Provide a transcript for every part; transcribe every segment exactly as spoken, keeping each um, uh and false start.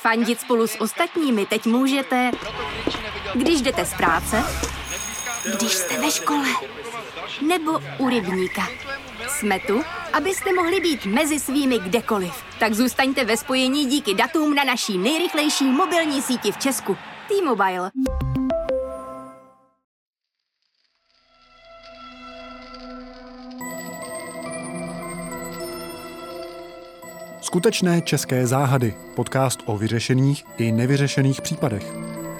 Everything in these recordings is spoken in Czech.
Fandit spolu s ostatními teď můžete, když jdete z práce, když jste ve škole, nebo u rybníka. Jsme tu, abyste mohli být mezi svými kdekoliv. Tak zůstaňte ve spojení díky datům na naší nejrychlejší mobilní síti v Česku. T-Mobile. Skutečné české záhady. Podcast o vyřešených i nevyřešených případech.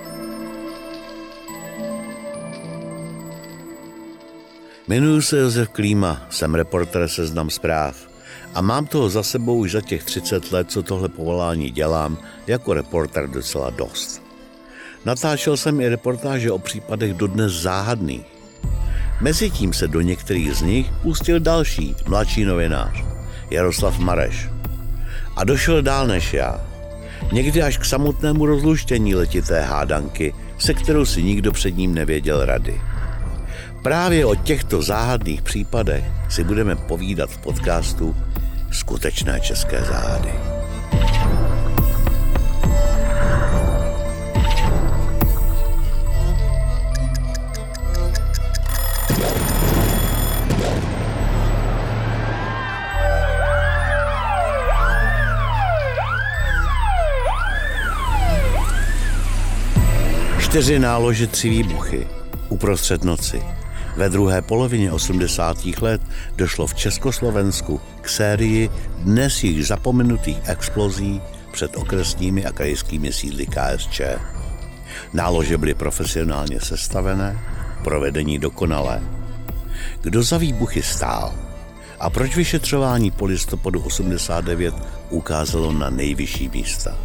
Jmenuji se Josef Klíma, jsem reportér Seznam Zpráv a mám toho za sebou už za těch třicet let, co tohle povolání dělám, jako reportér docela dost. Natáčel jsem i reportáže o případech dodnes záhadných. Mezitím se do některých z nich pustil další, mladší novinář, Jaroslav Mareš. A došel dál než já. Někdy až k samotnému rozluštění letité hádanky, se kterou si nikdo před ním nevěděl rady. Právě o těchto záhadných případech si budeme povídat v podcastu Skutečné české záhady. Čtyři nálože, tři výbuchy. Uprostřed noci. Ve druhé polovině osmdesátých let došlo v Československu k sérii dnes již zapomenutých explozí před okresními a krajskými sídly K S Č. Nálože byly profesionálně sestavené, provedení dokonalé. Kdo za výbuchy stál a proč vyšetřování po listopadu osmdesát devět ukázalo na nejvyšší místa?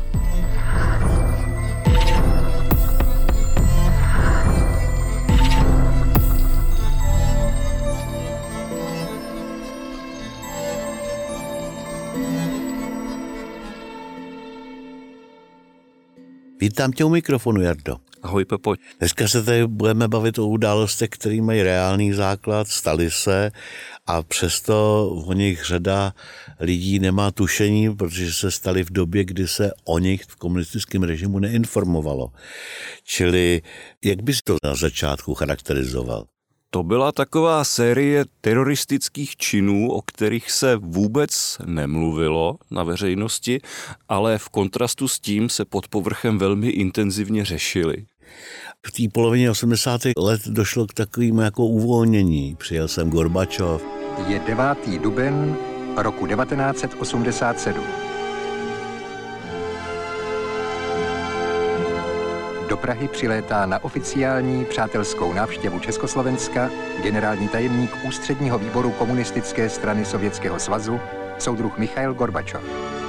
Vítám tě u mikrofonu, Jardo. Ahoj, Pepo. Dneska se tady budeme bavit o událostech, které mají reálný základ, staly se a přesto o nich řada lidí nemá tušení, protože se staly v době, kdy se o nich v komunistickém režimu neinformovalo. Čili jak bys to na začátku charakterizoval? To byla taková série teroristických činů, o kterých se vůbec nemluvilo na veřejnosti, ale v kontrastu s tím se pod povrchem velmi intenzivně řešily. V té polovině osmdesátých let došlo k takovému jako uvolnění. Přijel jsem Gorbačov. Je devátý duben roku devatenáct set osmdesát sedm. Do Prahy přilétá na oficiální přátelskou návštěvu Československa generální tajemník Ústředního výboru komunistické strany Sovětského svazu, soudruh Michail Gorbačov.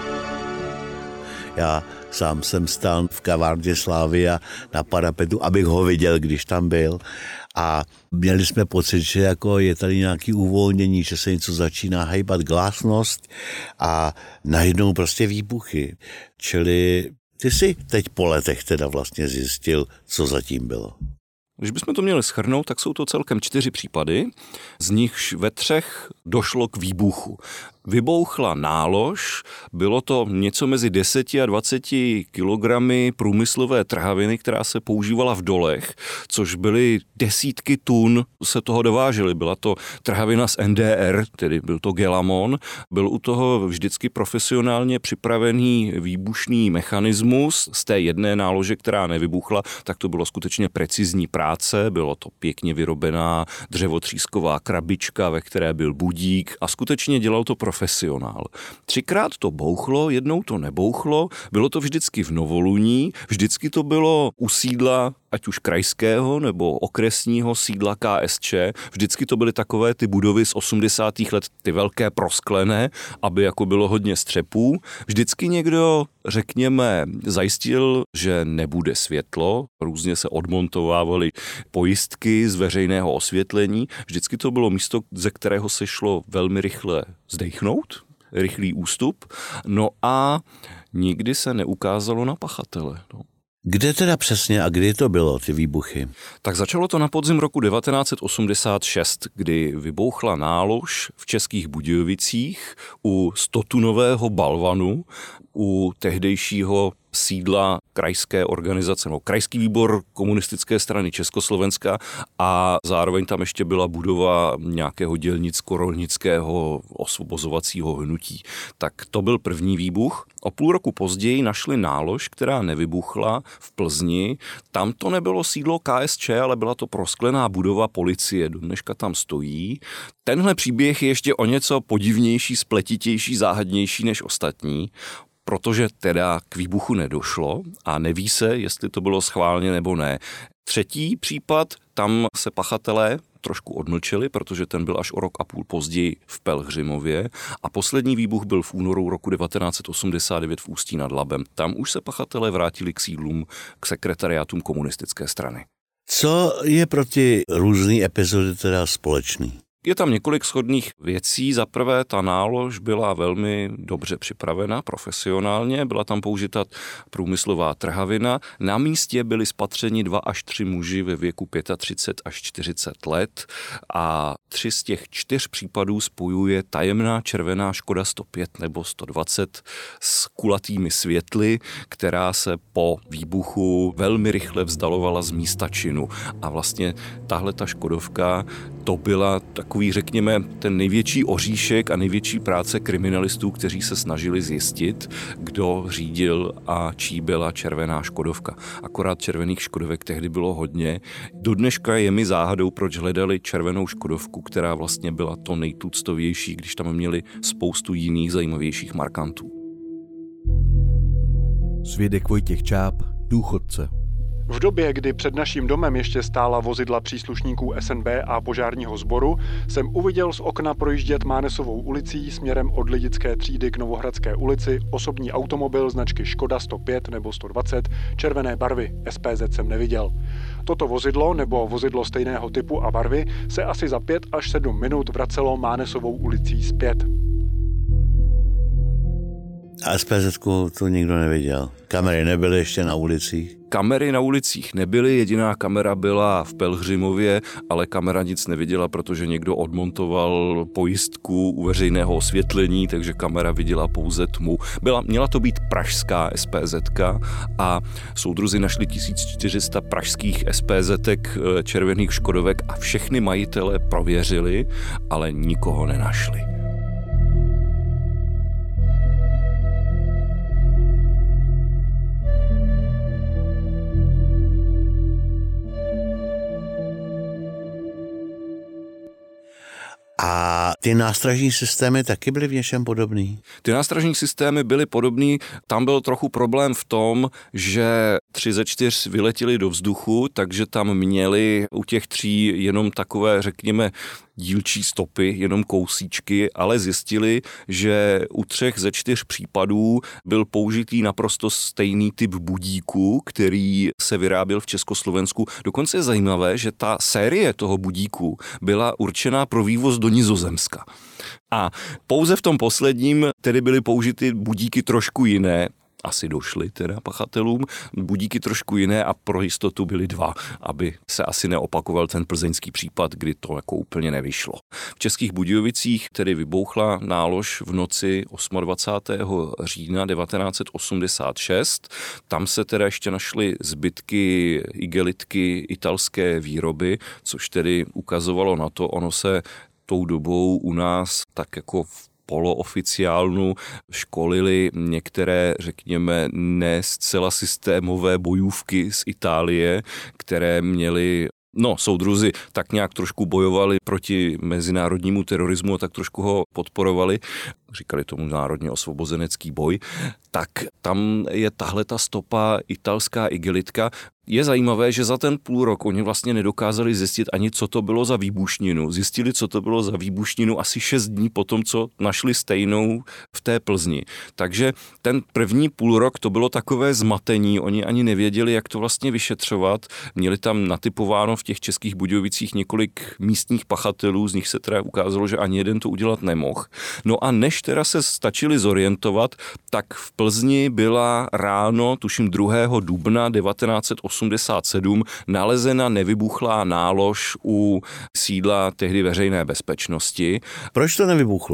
Já sám jsem stál v kavárně Slavia na parapetu, abych ho viděl, když tam byl. A měli jsme pocit, že jako je tady nějaké uvolnění, že se něco začíná hejbat, glásnost a najednou prostě výbuchy. Čili ty jsi teď po letech teda vlastně zjistil, co zatím bylo. Když bychom to měli shrnout, tak jsou to celkem čtyři případy, z nichž ve třech došlo k výbuchu. Vybouchla nálož, bylo to něco mezi deseti a dvaceti kilogramy průmyslové trhaviny, která se používala v dolech, což byly desítky tun, se toho dovážely. Byla to trhavina z N D R, tedy byl to gelamon, byl u toho vždycky profesionálně připravený výbušný mechanismus z té jedné nálože, která nevybuchla, tak to bylo skutečně precizní práce, bylo to pěkně vyrobená dřevotřísková krabička, ve které byl budík a skutečně dělal to profesionál. Třikrát to bouchlo, jednou to nebouchlo, bylo to vždycky v Novoluní, vždycky to bylo u sídla, ať už krajského nebo okresního sídla K S Č, vždycky to byly takové ty budovy z osmdesátých let, ty velké prosklené, aby jako bylo hodně střepů. Vždycky někdo, řekněme, zajistil, že nebude světlo, různě se odmontovávaly pojistky z veřejného osvětlení, vždycky to bylo místo, ze kterého se šlo velmi rychle zdejchnout, rychlý ústup, no a nikdy se neukázalo na pachatele. No. Kde teda přesně a kdy to bylo, ty výbuchy? Tak začalo to na podzim roku devatenáct set osmdesát šest, kdy vybouchla nálož v Českých Budějovicích u stotunového balvanu, u tehdejšího sídla krajské organizace, no, krajský výbor komunistické strany Československa a zároveň tam ještě byla budova nějakého dělnicko-rolnického osvobozovacího hnutí. Tak to byl první výbuch. O půl roku později našli nálož, která nevybuchla v Plzni. Tam to nebylo sídlo K S Č, ale byla to prosklená budova policie. Do dneška tam stojí. Tenhle příběh je ještě o něco podivnější, spletitější, záhadnější než ostatní, protože teda k výbuchu nedošlo a neví se, jestli to bylo schválně nebo ne. Třetí případ, tam se pachatelé trošku odmlčeli, protože ten byl až o rok a půl později v Pelhřimově a poslední výbuch byl v únoru roku devatenáct set osmdesát devět v Ústí nad Labem. Tam už se pachatelé vrátili k sídlům, k sekretariátům komunistické strany. Co je pro ty různé epizody teda společný? Je tam několik shodných věcí. Za prvé, ta nálož byla velmi dobře připravena, profesionálně, byla tam použita průmyslová trhavina. Na místě byli spatřeni dva až tři muži ve věku třicet pět až čtyřicet let a tři z těch čtyř případů spojuje tajemná červená Škoda sto pět nebo sto dvacet s kulatými světly, která se po výbuchu velmi rychle vzdalovala z místa činu. A vlastně tahle ta Škodovka, to byla takový, řekněme, ten největší oříšek a největší práce kriminalistů, kteří se snažili zjistit, kdo řídil a čí byla červená Škodovka. Akorát červených Škodovek tehdy bylo hodně. Do dneška je mi záhadou, proč hledali červenou Škodovku, která vlastně byla to nejtuctovější, když tam měli spoustu jiných zajímavějších markantů. Svědek Vojtěch Čáp, důchodce. V době, kdy před naším domem ještě stála vozidla příslušníků S N B a požárního sboru, jsem uviděl z okna projíždět Mánesovou ulicí směrem od Lidické třídy k Novohradské ulici osobní automobil značky Škoda sto pět nebo sto dvacet červené barvy. S P Z jsem neviděl. Toto vozidlo nebo vozidlo stejného typu a barvy se asi za pět až sedm minut vracelo Mánesovou ulicí zpět. A S P Z to nikdo neviděl. Kamery nebyly ještě na ulicích? Kamery na ulicích nebyly, jediná kamera byla v Pelhřimově, ale kamera nic neviděla, protože někdo odmontoval pojistku u veřejného osvětlení, takže kamera viděla pouze tmu. Byla, měla to být pražská S P Z a soudruzi našli tisíc čtyři sta pražských S P Z červených Škodovek a všechny majitele prověřili, ale nikoho nenašli. A ty nástražní systémy taky byly v něčem podobný? Ty nástražní systémy byly podobný. Tam byl trochu problém v tom, že tři ze čtyř vyletěli do vzduchu, takže tam měli u těch tří jenom takové, řekněme, dílčí stopy, jenom kousíčky, ale zjistili, že u třech ze čtyř případů byl použitý naprosto stejný typ budíku, který se vyráběl v Československu. Dokonce je zajímavé, že ta série toho budíku byla určená pro vývoz do Nizozemska. A pouze v tom posledním tedy byly použity budíky trošku jiné, asi došly teda pachatelům, budíky trošku jiné a pro jistotu byly dva, aby se asi neopakoval ten plzeňský případ, kdy to jako úplně nevyšlo. V Českých Budějovicích tedy vybouchla nálož v noci dvacátého osmého října devatenáct set osmdesát šest. Tam se teda ještě našly zbytky igelitky italské výroby, což tedy ukazovalo na to, ono se tou dobou u nás tak jako v polooficiálnu školili některé, řekněme, ne zcela systémové bojůvky z Itálie, které měly, no, soudruzi tak nějak trošku bojovali proti mezinárodnímu terorismu a tak trošku ho podporovali, říkali tomu národně osvobozenecký boj, tak tam je tahle ta stopa italská igelitka. Je zajímavé, že za ten půl rok oni vlastně nedokázali zjistit ani, co to bylo za výbušninu. Zjistili, co to bylo za výbušninu asi šest dní po tom, co našli stejnou v té Plzni. Takže ten první půl rok to bylo takové zmatení, oni ani nevěděli, jak to vlastně vyšetřovat. Měli tam natypováno v těch Českých Budějovicích několik místních pachatelů, z nich se teda ukázalo, že ani jeden to udělat nemohl. No a než teda se stačili zorientovat, tak v Plzni byla ráno, tuším druhého dubna devatenáct set osmdesát sedm, nalezena nevybuchlá nálož u sídla tehdy veřejné bezpečnosti. Proč to nevybuchlo?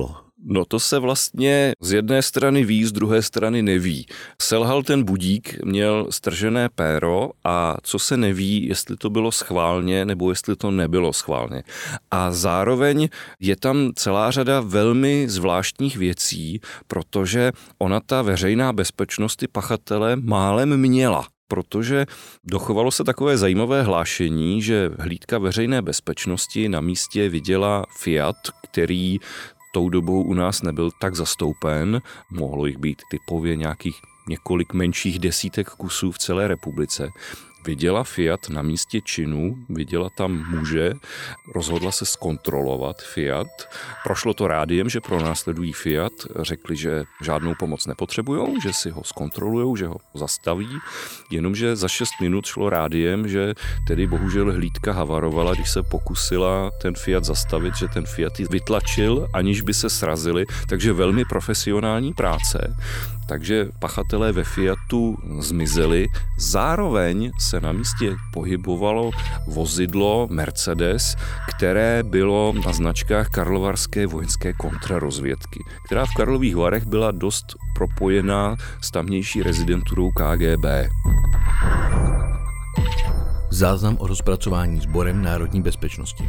No to se vlastně z jedné strany ví, z druhé strany neví. Selhal ten budík, měl stržené péro a co se neví, jestli to bylo schválně nebo jestli to nebylo schválně. A zároveň je tam celá řada velmi zvláštních věcí, protože ona ta veřejná bezpečnost ty pachatele málem měla. Protože dochovalo se takové zajímavé hlášení, že hlídka veřejné bezpečnosti na místě viděla Fiat, který tou dobou u nás nebyl tak zastoupen, mohlo jich být typově nějakých několik menších desítek kusů v celé republice. Viděla Fiat na místě činu, viděla tam muže, rozhodla se zkontrolovat Fiat. Prošlo to rádiem, že pronásledují Fiat, řekli, že žádnou pomoc nepotřebujou, že si ho zkontrolujou, že ho zastaví, jenomže za šest minut šlo rádiem, že tedy bohužel hlídka havarovala, když se pokusila ten Fiat zastavit, že ten Fiat ji vytlačil, aniž by se srazili, takže velmi profesionální práce. Takže pachatelé ve Fiatu zmizeli. Zároveň se na místě pohybovalo vozidlo Mercedes, které bylo na značkách karlovarské vojenské kontrarozvědky, která v Karlových Varech byla dost propojená s tamnější rezidenturou K G B. Záznam o rozpracování Sborem národní bezpečnosti.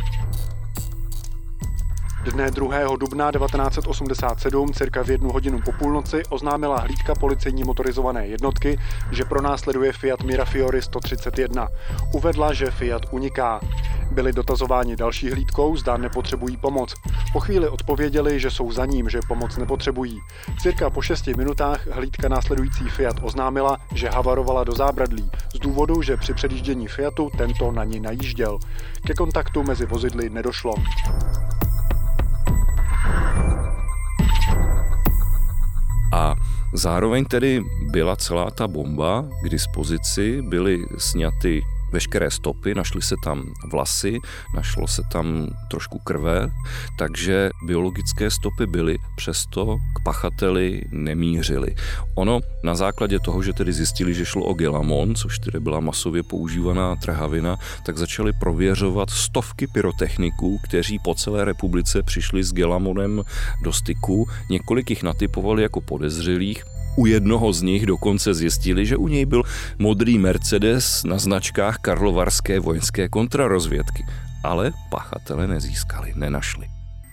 Dne druhého dubna devatenáct set osmdesát sedm, cirka v jednu hodinu po půlnoci, oznámila hlídka policejní motorizované jednotky, že pronásleduje Fiat Mirafiori sto třicet jedna. Uvedla, že Fiat uniká. Byli dotazováni další hlídkou, zda nepotřebují pomoc. Po chvíli odpověděli, že jsou za ním, že pomoc nepotřebují. Cirka po šesti minutách hlídka následující Fiat oznámila, že havarovala do zábradlí z důvodu, že při předjíždění Fiatu tento na ní najížděl. Ke kontaktu mezi vozidly nedošlo. A zároveň tedy byla celá ta bomba k dispozici, byly sňaty veškeré stopy, našly se tam vlasy, našlo se tam trošku krve, takže biologické stopy byly, přesto k pachateli nemířily. Ono na základě toho, že tedy zjistili, že šlo o gelamon, což tedy byla masově používaná trhavina, tak začali prověřovat stovky pyrotechniků, kteří po celé republice přišli s gelamonem do styku, několik jich natypovali jako podezřelých. U jednoho z nich dokonce zjistili, že u něj byl modrý Mercedes na značkách karlovarské vojenské kontrarozvědky, ale pachatele nezískali, nenašli.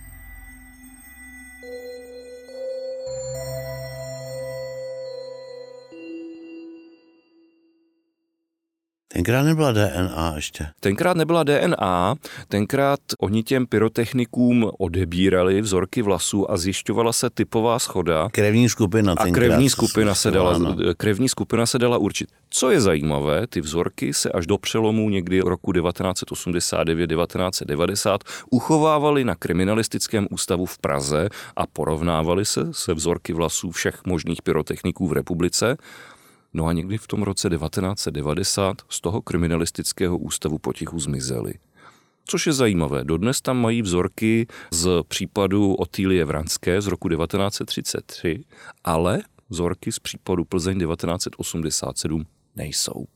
Tenkrát nebyla D N A ještě. Tenkrát nebyla D N A, tenkrát oni těm pyrotechnikům odebírali vzorky vlasů a zjišťovala se typová shoda. Krevní skupina a tenkrát. krevní skupina se dala, no. krevní skupina se dala určit. Co je zajímavé, ty vzorky se až do přelomu někdy roku devatenáct set osmdesát devět devatenáct set devadesát uchovávaly na kriminalistickém ústavu v Praze a porovnávaly se se vzorky vlasů všech možných pyrotechniků v republice. No a někdy v tom roce devatenáct set devadesát z toho kriminalistického ústavu potichu zmizely. Což je zajímavé, dodnes tam mají vzorky z případu Otýlie Vranské z roku devatenáct set třicet tři, ale vzorky z případu Plzeň devatenáct set osmdesát sedm nejsou.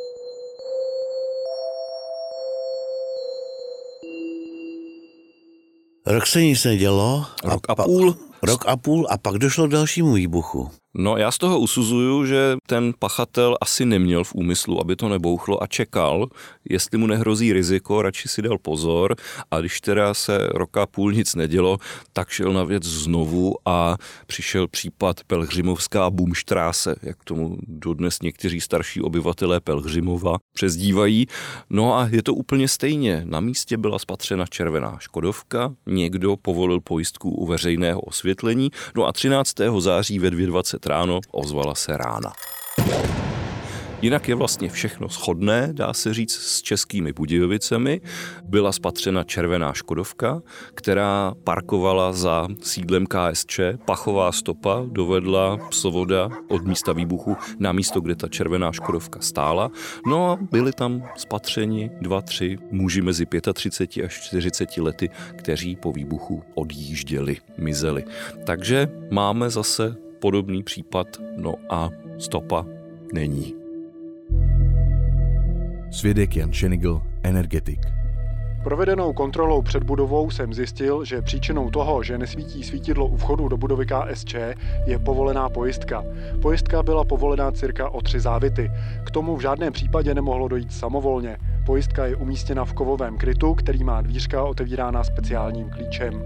Rok se nic nedělo. Rok a půl. Rok a půl a pak došlo k dalšímu výbuchu. No já z toho usuzuju, že ten pachatel asi neměl v úmyslu, aby to nebouchlo a čekal, jestli mu nehrozí riziko, radši si dal pozor a když teda se roka a půl nic nedělo, tak šel na věc znovu a přišel případ Pelhřimovská Bumštráse, jak tomu dodnes někteří starší obyvatelé Pelhřimova přezdívají. No a je to úplně stejně. Na místě byla spatřena červená škodovka, někdo povolil pojistku u veřejného osvětlení, no a třináctého září ve dvě dvacet ráno ozvala se rána. Jinak je vlastně všechno shodné, dá se říct, s Českými Budějovicemi. Byla spatřena červená škodovka, která parkovala za sídlem K S Č. Pachová stopa dovedla psovoda od místa výbuchu na místo, kde ta červená škodovka stála. No a byli tam spatřeni dva, tři muži mezi třiceti pěti až čtyřiceti lety, kteří po výbuchu odjížděli, mizeli. Takže máme zase podobný případ, no a stopa není. Svědek Jan Šenigl, energetik. Provedenou kontrolou před budovou jsem zjistil, že příčinou toho, že nesvítí svítidlo u vchodu do budovy K S Č, je povolená pojistka. Pojistka byla povolená cirka o tři závity. K tomu v žádném případě nemohlo dojít samovolně. Pojistka je umístěna v kovovém krytu, který má dvířka otevírána speciálním klíčem.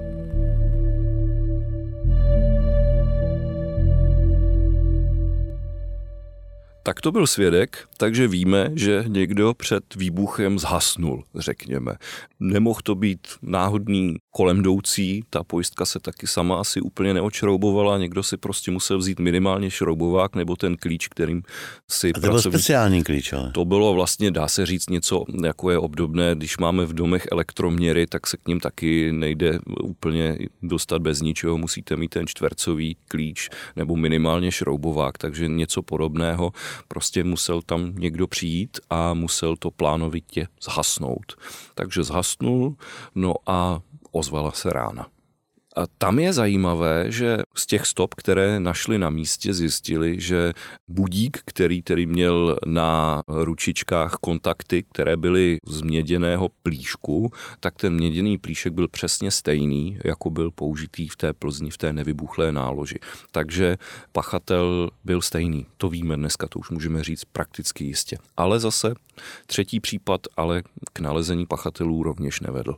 Tak to byl svědek, takže víme, že někdo před výbuchem zhasnul, řekněme. Nemohl to být náhodný kolem jdoucí, ta pojistka se taky sama asi úplně neočroubovala, někdo si prostě musel vzít minimálně šroubovák nebo ten klíč, kterým si... A to byl speciální klíč, ale? To bylo vlastně, dá se říct, něco jako je obdobné, když máme v domech elektroměry, tak se k ním taky nejde úplně dostat bez ničeho, musíte mít ten čtvercový klíč nebo minimálně šroubovák, takže něco podobného. Prostě musel tam někdo přijít a musel to plánovitě zhasnout. Takže zhasnul, no a ozvala se rána. A tam je zajímavé, že z těch stop, které našli na místě, zjistili, že budík, který tedy měl na ručičkách kontakty, které byly z měděného plíšku, tak ten měděný plíšek byl přesně stejný, jako byl použitý v té Plzni, v té nevybuchlé náloži. Takže pachatel byl stejný. To víme dneska, to už můžeme říct prakticky jistě. Ale zase třetí případ, ale k nalezení pachatelů rovněž nevedl.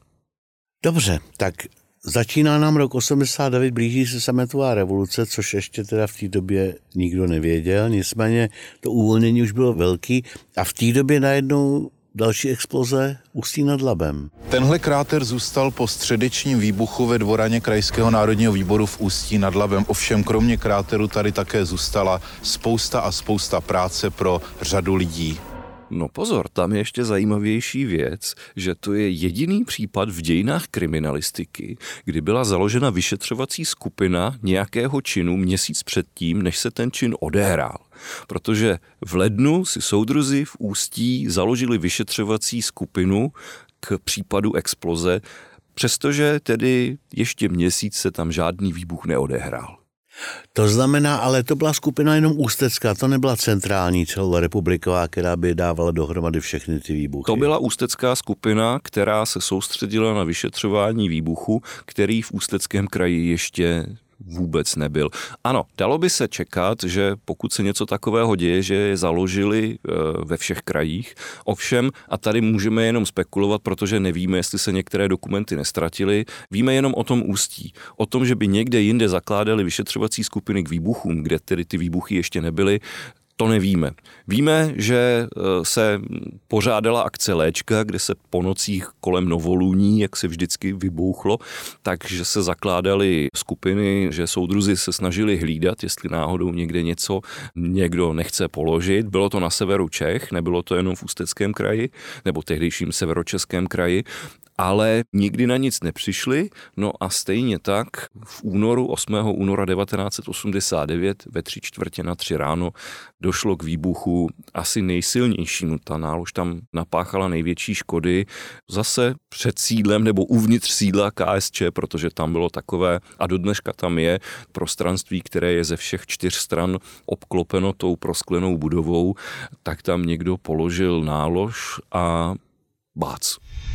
Dobře, tak začíná nám rok osmdesát devět, blíží se sametová revoluce, což ještě teda v té době nikdo nevěděl, nicméně to uvolnění už bylo velký a v té době najednou další exploze Ústí nad Labem. Tenhle kráter zůstal po středečním výbuchu ve dvoraně Krajského národního výboru v Ústí nad Labem. Ovšem kromě kráteru tady také zůstala spousta a spousta práce pro řadu lidí. No pozor, tam je ještě zajímavější věc, že to je jediný případ v dějinách kriminalistiky, kdy byla založena vyšetřovací skupina nějakého činu měsíc předtím, než se ten čin odehrál. Protože v lednu si soudruzi v Ústí založili vyšetřovací skupinu k případu exploze, přestože tedy ještě měsíc se tam žádný výbuch neodehrál. To znamená, ale to byla skupina jenom ústecká, to nebyla centrální celorepubliková, která by dávala dohromady všechny ty výbuchy. To byla ústecká skupina, která se soustředila na vyšetřování výbuchu, který v Ústeckém kraji ještě vůbec nebyl. Ano, dalo by se čekat, že pokud se něco takového děje, že je založili ve všech krajích. Ovšem, a tady můžeme jenom spekulovat, protože nevíme, jestli se některé dokumenty nestratily, víme jenom o tom Ústí. O tom, že by někde jinde zakládali vyšetřovací skupiny k výbuchům, kde tedy ty výbuchy ještě nebyly, to nevíme. Víme, že se pořádala akce Léčka, kde se po nocích kolem novoluní, jak se vždycky vybouchlo, takže se zakládaly skupiny, že soudruzi se snažili hlídat, jestli náhodou někde něco někdo nechce položit. Bylo to na severu Čech, nebylo to jenom v Ústeckém kraji, nebo tehdejším severočeském kraji, ale nikdy na nic nepřišli, no a stejně tak v únoru, osmého února devatenáct set osmdesát devět ve tři čtvrtě na tři ráno došlo k výbuchu asi nejsilnějšímu. Ta nálož tam napáchala největší škody zase před sídlem nebo uvnitř sídla K S Č, protože tam bylo takové, a do dneška tam je prostranství, které je ze všech čtyř stran obklopeno tou prosklenou budovou, tak tam někdo položil nálož a bác.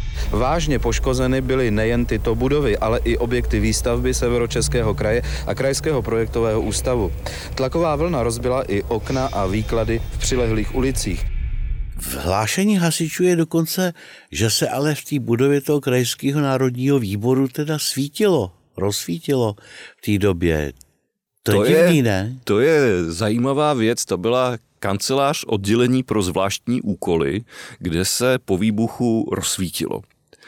Vážně poškozeny byly nejen tyto budovy, ale i objekty výstavby Severočeského kraje a Krajského projektového ústavu. Tlaková vlna rozbila i okna a výklady v přilehlých ulicích. V hlášení hasičů je dokonce, že se ale v té budově toho Krajského národního výboru teda svítilo, rozsvítilo v té době. To, to je divný, ne? To je zajímavá věc, to byla kancelář oddělení pro zvláštní úkoly, kde se po výbuchu rozsvítilo.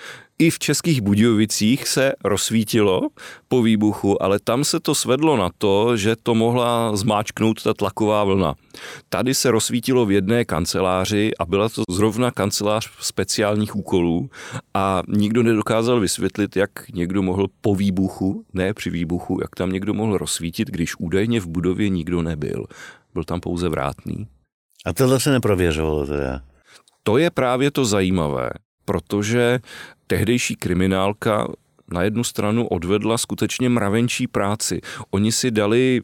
I v Českých Budějovicích se rozsvítilo po výbuchu, ale tam se to svedlo na to, že to mohla zmáčknout ta tlaková vlna. Tady se rozsvítilo v jedné kanceláři a byla to zrovna kancelář speciálních úkolů a nikdo nedokázal vysvětlit, jak někdo mohl po výbuchu, ne při výbuchu, jak tam někdo mohl rozsvítit, když údajně v budově nikdo nebyl. Byl tam pouze vrátný. A tohle se neprověřovalo teda? To je právě to zajímavé, protože tehdejší kriminálka na jednu stranu odvedla skutečně mravenčí práci. Oni si dali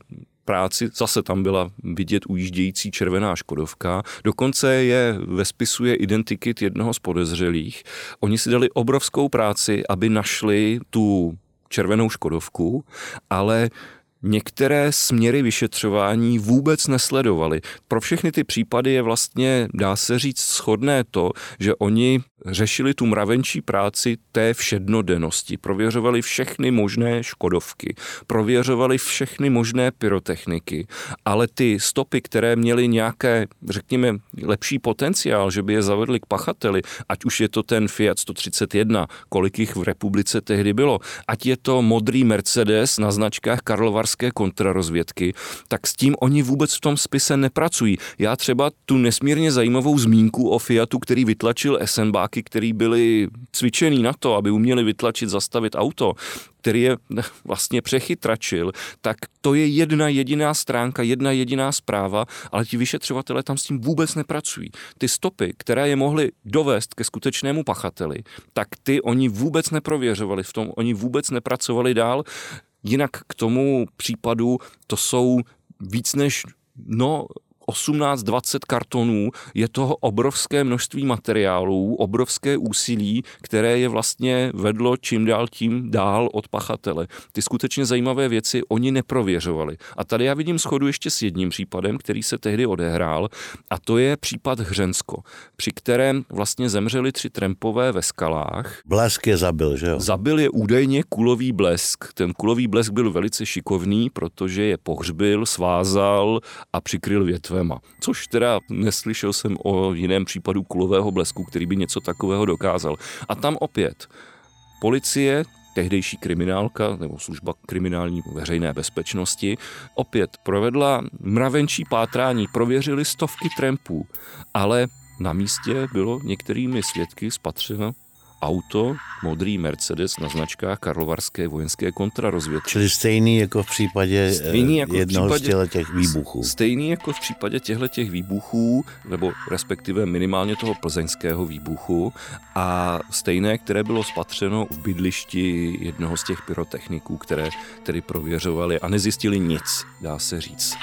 práci, zase tam byla vidět ujíždějící červená Škodovka, dokonce je ve spisu je identikit jednoho z podezřelých. Oni si dali obrovskou práci, aby našli tu červenou Škodovku, ale některé směry vyšetřování vůbec nesledovali. Pro všechny ty případy je vlastně, dá se říct, shodné to, že oni řešili tu mravenčí práci té všednodennosti. Prověřovali všechny možné Škodovky, prověřovali všechny možné pyrotechniky, ale ty stopy, které měly nějaké, řekněme, lepší potenciál, že by je zavedli k pachateli, ať už je to ten Fiat sto třicet jedna, kolik jich v republice tehdy bylo, ať je to modrý Mercedes na značkách karlovarské kontrarozvědky, tak s tím oni vůbec v tom spise nepracují. Já třeba tu nesmírně zajímavou zmínku o Fiatu, který vytlačil esenbáky, který byli cvičený na to, aby uměli vytlačit, zastavit auto, který je vlastně přechytračil, tak to je jedna jediná stránka, jedna jediná zpráva, ale ti vyšetřovatelé tam s tím vůbec nepracují. Ty stopy, které je mohly dovést ke skutečnému pachateli, tak ty oni vůbec neprověřovali, v tom oni vůbec nepracovali dál. Jinak k tomu případu to jsou víc než, no, osmnáct dvacet kartonů, je toho obrovské množství materiálů, obrovské úsilí, které je vlastně vedlo čím dál tím dál od pachatele. Ty skutečně zajímavé věci oni neprověřovali. A tady já vidím shodu ještě s jedním případem, který se tehdy odehrál, a to je případ Hřensko, při kterém vlastně zemřeli tři trampové ve skalách. Blesk je zabil, že jo? Zabil je údajně kulový blesk. Ten kulový blesk byl velice šikovný, protože je pohřbil, svázal a přikryl větve. Což teda neslyšel jsem o jiném případu kulového blesku, který by něco takového dokázal. A tam opět policie, tehdejší kriminálka nebo služba kriminální veřejné bezpečnosti, opět provedla mravenčí pátrání, prověřili stovky trampů, ale na místě bylo některými svědky spatřeno auto, modrý Mercedes na značkách karlovarské vojenské kontrarozvědky. Čili stejný jako v případě stejný jako jednoho v případě, z těch výbuchů. Stejný jako v případě těchto výbuchů, nebo respektive minimálně toho plzeňského výbuchu, a stejné, které bylo spatřeno v bydlišti jednoho z těch pyrotechniků, které tedy prověřovali a nezjistili nic, dá se říct.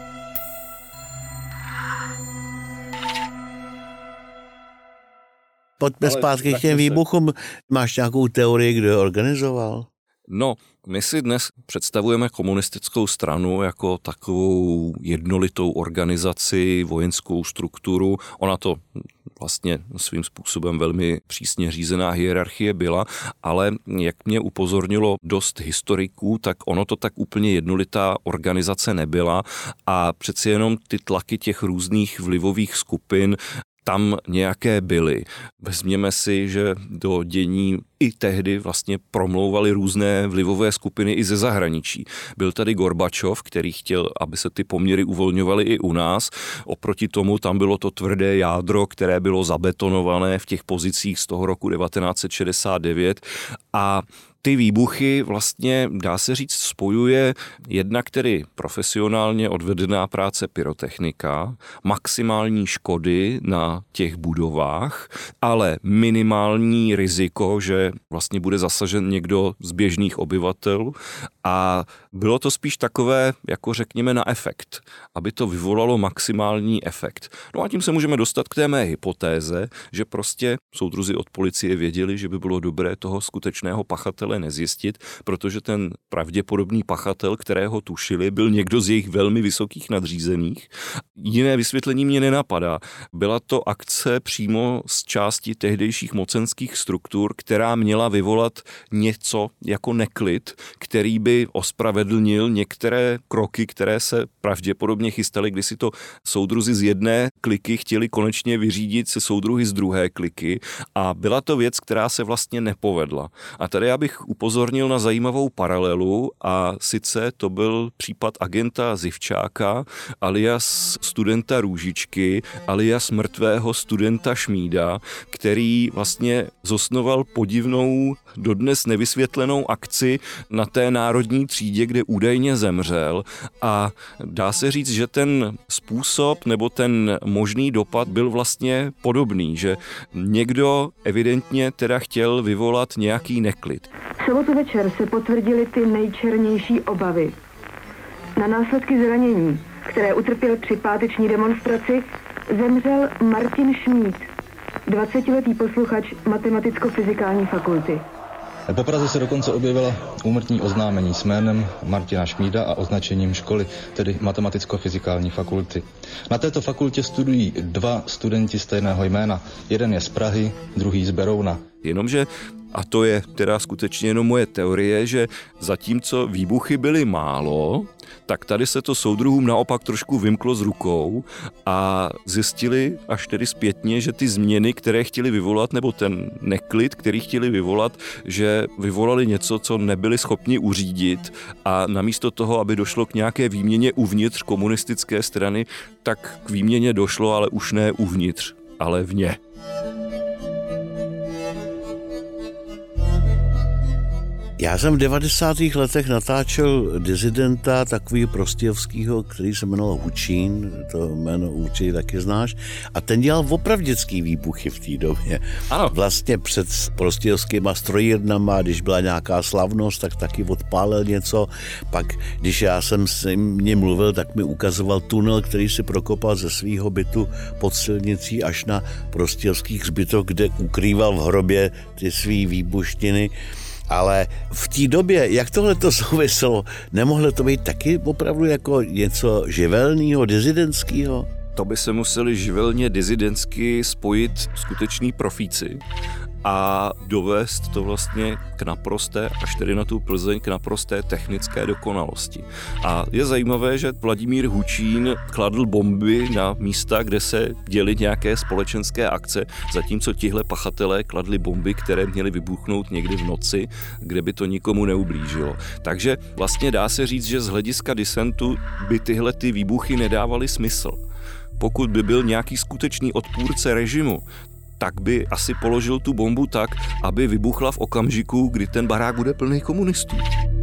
Pojďme Ale zpátky k těm výbuchům. Máš nějakou teorii, kdo je organizoval? No, my si dnes představujeme komunistickou stranu jako takovou jednolitou organizaci, vojenskou strukturu. Ona to vlastně svým způsobem velmi přísně řízená hierarchie byla, ale jak mě upozornilo dost historiků, tak ono to tak úplně jednolitá organizace nebyla a přeci jenom ty tlaky těch různých vlivových skupin tam nějaké byly. Vezměme si, že do dění i tehdy vlastně promlouvaly různé vlivové skupiny i ze zahraničí. Byl tady Gorbačov, který chtěl, aby se ty poměry uvolňovaly i u nás. Oproti tomu tam bylo to tvrdé jádro, které bylo zabetonované v těch pozicích z toho roku devatenáct set šedesát devět a ty výbuchy vlastně, dá se říct, spojuje jednak tedy profesionálně odvedená práce pyrotechnika, maximální škody na těch budovách, ale minimální riziko, že vlastně bude zasažen někdo z běžných obyvatel a bylo to spíš takové, jako řekněme, na efekt, aby to vyvolalo maximální efekt. No a tím se můžeme dostat k té mé hypotéze, že prostě soudruzi od policie věděli, že by bylo dobré toho skutečného pachatele nezjistit, protože ten pravděpodobný pachatel, kterého tušili, byl někdo z jejich velmi vysokých nadřízených. Jiné vysvětlení mě nenapadá. Byla to akce přímo z části tehdejších mocenských struktur, která měla vyvolat něco jako neklid, který by ospravedlnil některé kroky, které se pravděpodobně chystaly, kdy si to soudruzi z jedné kliky chtěli konečně vyřídit se soudruhy z druhé kliky a byla to věc, která se vlastně nepovedla. A tady já bych upozornil na zajímavou paralelu a sice to byl případ agenta Zivčáka alias studenta Růžičky alias mrtvého studenta Šmída, který vlastně zosnoval podivnou, dodnes nevysvětlenou akci na té národní třídě, kde údajně zemřel a dá se říct, že ten způsob nebo ten možný dopad byl vlastně podobný, že někdo evidentně teda chtěl vyvolat nějaký neklid. V sobotu večer se potvrdily ty nejčernější obavy. Na následky zranění, které utrpěl při páteční demonstraci, zemřel Martin Šmíd, dvacetiletý posluchač Matematicko-fyzikální fakulty. Po Praze se dokonce objevila úmrtní oznámení s jménem Martina Šmída a označením školy, tedy Matematicko-fyzikální fakulty. Na této fakultě studují dva studenti stejného jména. Jeden je z Prahy, druhý z Berouna. Jenomže, a to je teda skutečně jenom moje teorie, že zatímco výbuchy byly málo, tak tady se to soudruhům naopak trošku vymklo z rukou a zjistili až tedy zpětně, že ty změny, které chtěli vyvolat, nebo ten neklid, který chtěli vyvolat, že vyvolali něco, co nebyli schopni uřídit a namísto toho, aby došlo k nějaké výměně uvnitř komunistické strany, tak k výměně došlo, ale už ne uvnitř, ale vně. Já jsem v devadesátých letech natáčel dizidenta takového prostějovského, který se jmenoval Hučín, to jméno určitě taky znáš, a ten dělal opravdický výbuchy v té době. Ano. Vlastně před prostějovskýma strojírnama, když byla nějaká slavnost, tak taky odpálil něco. Pak, když já jsem s ním mluvil, tak mi ukazoval tunel, který si prokopal ze svého bytu pod silnicí až na prostějovský hřbitov, kde ukrýval v hrobě ty svý výbušniny. Ale v té době, jak tohle to souviselo, nemohlo to být taky opravdu jako něco živelného, dizidentského? To by se museli živelně dizidentsky spojit skuteční profíci a dovést to vlastně k naprosté, až tedy na tu Plzeň, k naprosté technické dokonalosti. A je zajímavé, že Vladimír Hučín kladl bomby na místa, kde se děly nějaké společenské akce, zatímco tihle pachatelé kladli bomby, které měly vybuchnout někdy v noci, kde by to nikomu neublížilo. Takže vlastně dá se říct, že z hlediska disentu by tyhle ty výbuchy nedávaly smysl. Pokud by byl nějaký skutečný odpůrce režimu, tak by asi položil tu bombu tak, aby vybuchla v okamžiku, kdy ten barák bude plný komunistů.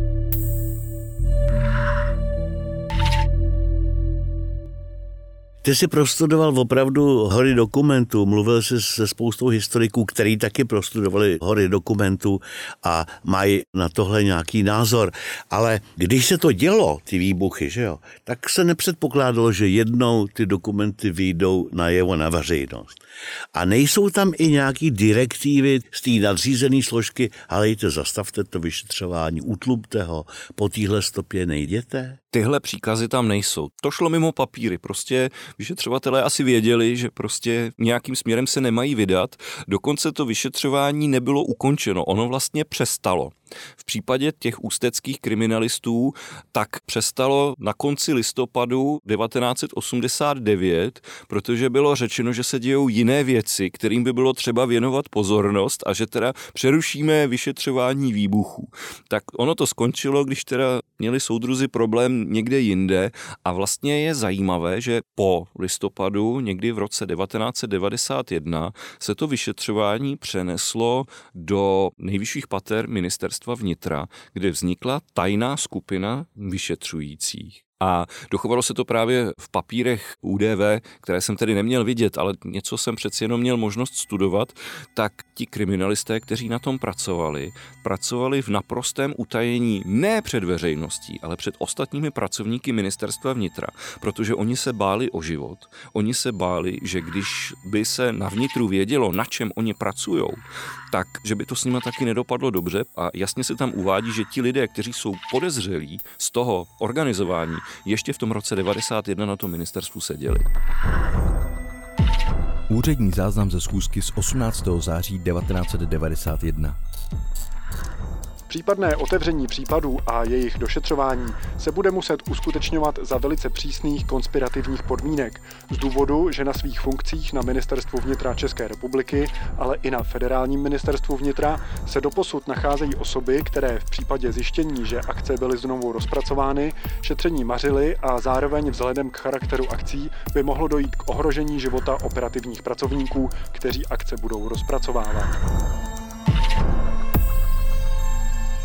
Ty jsi prostudoval opravdu hory dokumentů, mluvil jsi se spoustou historiků, který taky prostudovali hory dokumentů a mají na tohle nějaký názor. Ale když se to dělo, ty výbuchy, že jo, tak se nepředpokládalo, že jednou ty dokumenty vyjdou najevo na veřejnost. A nejsou tam i nějaký direktivy z té nadřízené složky, halejte, zastavte to vyšetřování, utlumte ho, po téhle stopě nejděte? Tyhle příkazy tam nejsou. To šlo mimo papíry. Prostě vyšetřovatelé asi věděli, že prostě nějakým směrem se nemají vydat. Dokonce to vyšetřování nebylo ukončeno. Ono vlastně přestalo. V případě těch ústeckých kriminalistů tak přestalo na konci listopadu devatenáct set osmdesát devět, protože bylo řečeno, že se dějou jiné věci, kterým by bylo třeba věnovat pozornost a že teda přerušíme vyšetřování výbuchů. Tak ono to skončilo, když teda měli soudruzi problém někde jinde a vlastně je zajímavé, že po listopadu, někdy v roce devatenáct set devadesát jedna, se to vyšetřování přeneslo do nejvyšších pater ministerstva vnitra, kde vznikla tajná skupina vyšetřujících. A dochovalo se to právě v papírech U D V, které jsem tedy neměl vidět, ale něco jsem přeci jenom měl možnost studovat, tak ti kriminalisté, kteří na tom pracovali, pracovali v naprostém utajení ne před veřejností, ale před ostatními pracovníky ministerstva vnitra, protože oni se báli o život. Oni se báli, že když by se na vnitru vědělo, na čem oni pracujou, tak, že by to s nima taky nedopadlo dobře a jasně se tam uvádí, že ti lidé, kteří jsou podezřelí z toho organizování, ještě v tom roce devadesát jedna na tom ministerstvu seděli. Úřední záznam ze schůzky z osmnáctého září devatenáct set devadesát jedna. Případné otevření případů a jejich došetřování se bude muset uskutečňovat za velice přísných konspirativních podmínek z důvodu, že na svých funkcích na Ministerstvu vnitra České republiky, ale i na Federálním ministerstvu vnitra se doposud nacházejí osoby, které v případě zjištění, že akce byly znovu rozpracovány, šetření mařily a zároveň vzhledem k charakteru akcí by mohlo dojít k ohrožení života operativních pracovníků, kteří akce budou rozpracovávat.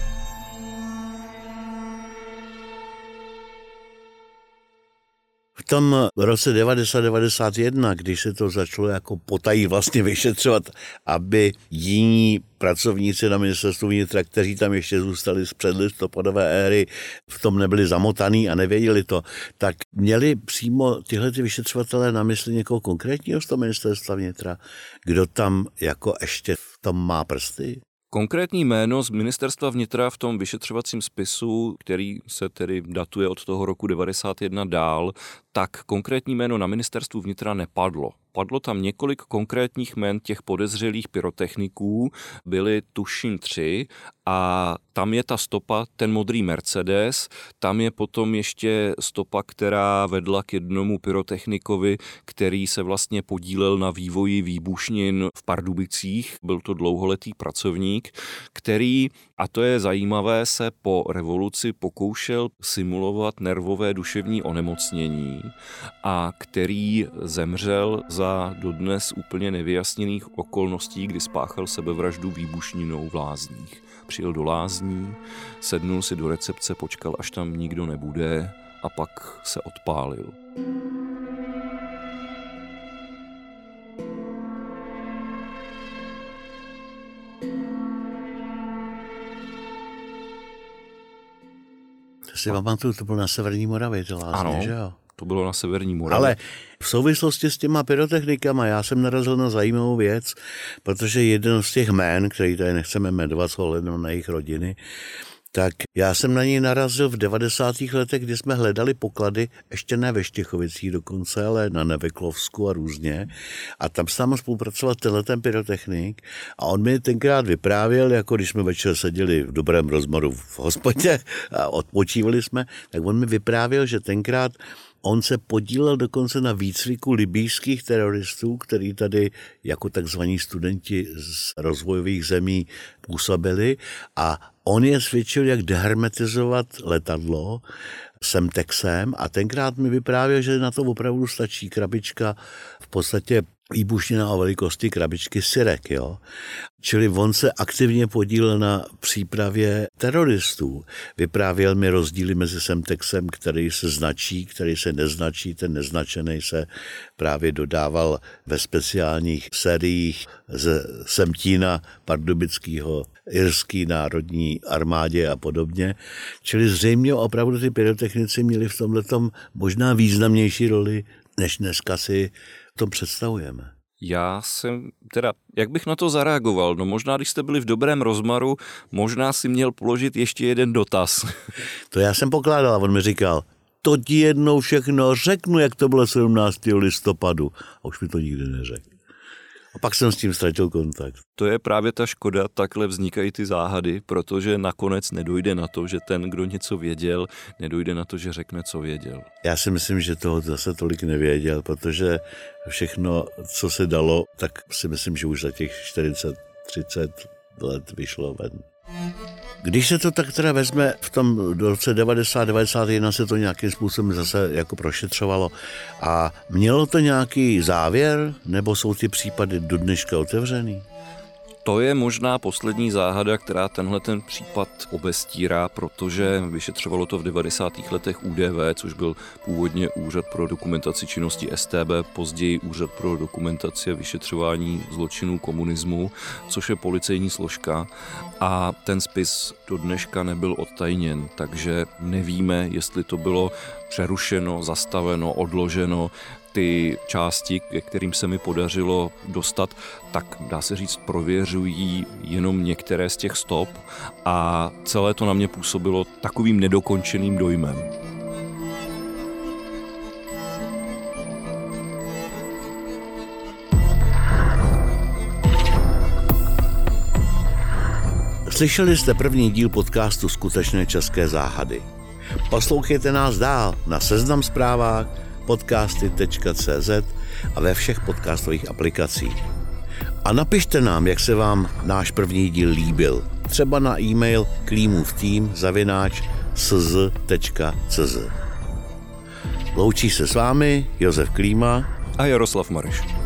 V tom roce devadesát devadesát jedna, když se to začalo jako potají vlastně vyšetřovat, aby jiní pracovníci na ministerstvu vnitra, kteří tam ještě zůstali z předlistopadové éry, v tom nebyli zamotaný a nevěděli to, tak měli přímo tyhle ty vyšetřovatelé na mysli někoho konkrétního z toho ministerstva vnitra, kdo tam jako ještě v tom má prsty? Konkrétní jméno z ministerstva vnitra v tom vyšetřovacím spisu, který se tedy datuje od toho roku devadesát jedna dál, tak konkrétní jméno na ministerstvu vnitra nepadlo. Padlo tam několik konkrétních jmén těch podezřelých pyrotechniků, byly tuším tři a tam je ta stopa, ten modrý Mercedes, tam je potom ještě stopa, která vedla k jednomu pyrotechnikovi, který se vlastně podílel na vývoji výbušnin v Pardubicích, byl to dlouholetý pracovník, který, a to je zajímavé, se po revoluci pokoušel simulovat nervové duševní onemocnění a který zemřel za dodnes úplně nevyjasněných okolností, kdy spáchal sebevraždu výbušninou v Lázních. Přijel do Lázní, sednul si do recepce, počkal, až tam nikdo nebude a pak se odpálil. To si pamatuju, to bylo na Severní Moravě, to Lázně, ano, že jo? To bylo na Severní Moravě. Ale v souvislosti s těma pyrotechnikama já jsem narazil na zajímavou věc, protože jeden z těch jmén, který tady nechceme jmenovat s ohledem na jejich rodiny, tak já jsem na něj narazil v devadesátých letech, kdy jsme hledali poklady, ještě ne ve Štěchovicích dokonce, ale na Neveklovsku a různě. A tam s námi spolupracoval tenhle ten pyrotechnik a on mi tenkrát vyprávěl, jako když jsme večer seděli v dobrém rozmaru v hospodě a odpočívali jsme, tak on mi vyprávěl, že tenkrát on se podílel dokonce na výcviku libýských teroristů, který tady jako takzvaní studenti z rozvojových zemí působili a on je svědčil, jak dehermetizovat letadlo Semtexem a tenkrát mi vyprávěl, že na to opravdu stačí krabička, v podstatě výbušnina o velikosti krabičky syrek, jo. Čili on se aktivně podílel na přípravě teroristů. Vyprávěl mi rozdíly mezi Semtexem, který se značí, který se neznačí, ten neznačený se právě dodával ve speciálních sériích ze Semtína pardubického irský národní armádě a podobně. Čili zřejmě opravdu ty pyrotechnici měli v tomhletom možná významnější roli, než dneska si to představujeme. Já jsem, teda, jak bych na to zareagoval? No možná, když jste byli v dobrém rozmaru, možná si měl položit ještě jeden dotaz. To já jsem pokládal a on mi říkal, to ti jednou všechno řeknu, jak to bylo sedmnáctého listopadu. A už mi to nikdy neřekl. A pak jsem s tím ztratil kontakt. To je právě ta škoda, takhle vznikají ty záhady, protože nakonec nedojde na to, že ten, kdo něco věděl, nedojde na to, že řekne, co věděl. Já si myslím, že toho zase tolik nevěděl, protože všechno, co se dalo, tak si myslím, že už za těch čtyřicet třicet let vyšlo ven. Když se to tak teda vezme, v tom roce devadesát devadesát jedna se to nějakým způsobem zase jako prošetřovalo a mělo to nějaký závěr, nebo jsou ty případy do dneška otevřený? To je možná poslední záhada, která tenhle ten případ obestírá, protože vyšetřovalo to v devadesátých letech U D V, což byl původně Úřad pro dokumentaci činnosti S T B, později Úřad pro dokumentaci a vyšetřování zločinů komunismu, což je policejní složka a ten spis do dneška nebyl odtajněn, takže nevíme, jestli to bylo přerušeno, zastaveno, odloženo. Ty části, ke kterým se mi podařilo dostat, tak dá se říct, prověřují jenom některé z těch stop a celé to na mě působilo takovým nedokončeným dojmem. Slyšeli jste první díl podcastu Skutečné české záhady. Poslouchejte nás dál na Seznam Zprávách, podcasty tečka cé zet a ve všech podcastových aplikacích. A napište nám, jak se vám náš první díl líbil. Třeba na e-mail klímovtým zavináč cz tečka cz. Loučí se s vámi Josef Klíma a Jaroslav Mareš.